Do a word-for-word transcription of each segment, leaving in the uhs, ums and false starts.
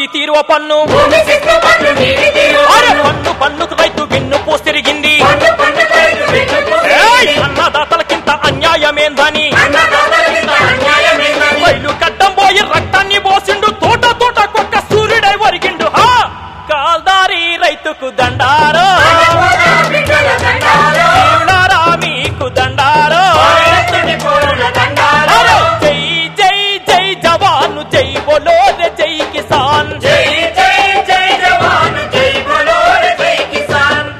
తీరువ పన్ను అరే పన్ను పన్నుకు రైతు వెన్ను పోసిరిగింది అన్నదాతలకింత అన్యాయమేందని రైలు కట్టం పోయి రక్తాన్ని పోసిండు తోట తోట కుక్క సూర్యుడై వరిగిండు హా కాల్దారి రైతుకు దండారో మీకు దండారో జై జై జై జవాను జై బోలో రే జై కిసాన్ జై జై జై జవాను జై బోలో రే జై కిసాన్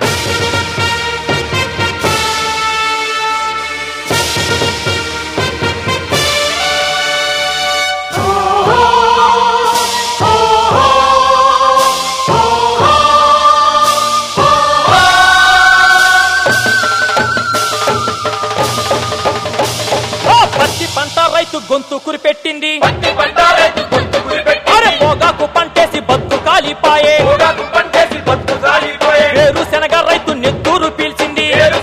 రైతు గొంతు కురిపెట్టింది అరే పొగాకు పంటేసి బతుకు కాలిపాయే వేరు శనగ రైతు నెత్తూరు పీల్చింది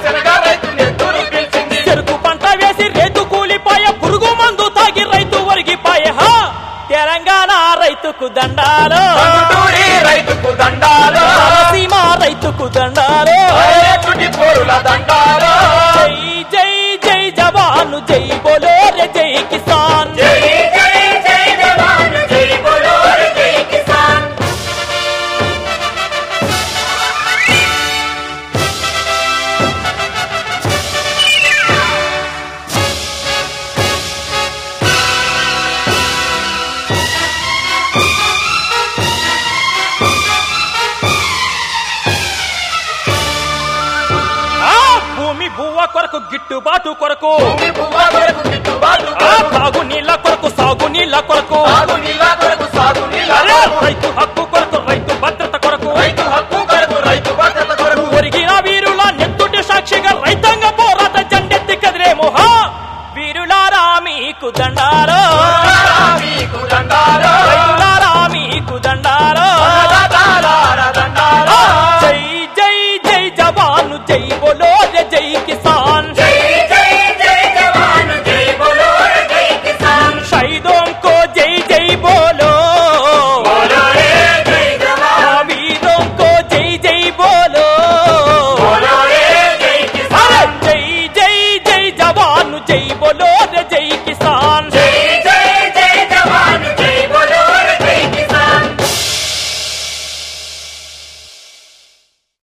చెరుకు పంట వేసి రేతు కూలిపాయే పురుగు మందు తాగి రైతు ఒరిగిపాయే హా తెలంగాణ రైతుకు దండాలో రైతుకు దండాలో సీమ రైతుకు దండాలో దండాలో జై జై జై జవాను జై బోలో రే జై కిసాన్ జై జై జై జవాను జై బోలో రే జై కిసాన్ భూమి భూవ కొరకు గిట్టుబాటు కొరకు తాగు నీళ్ళ కొరకు సాగు నీళ్ళ కొరకు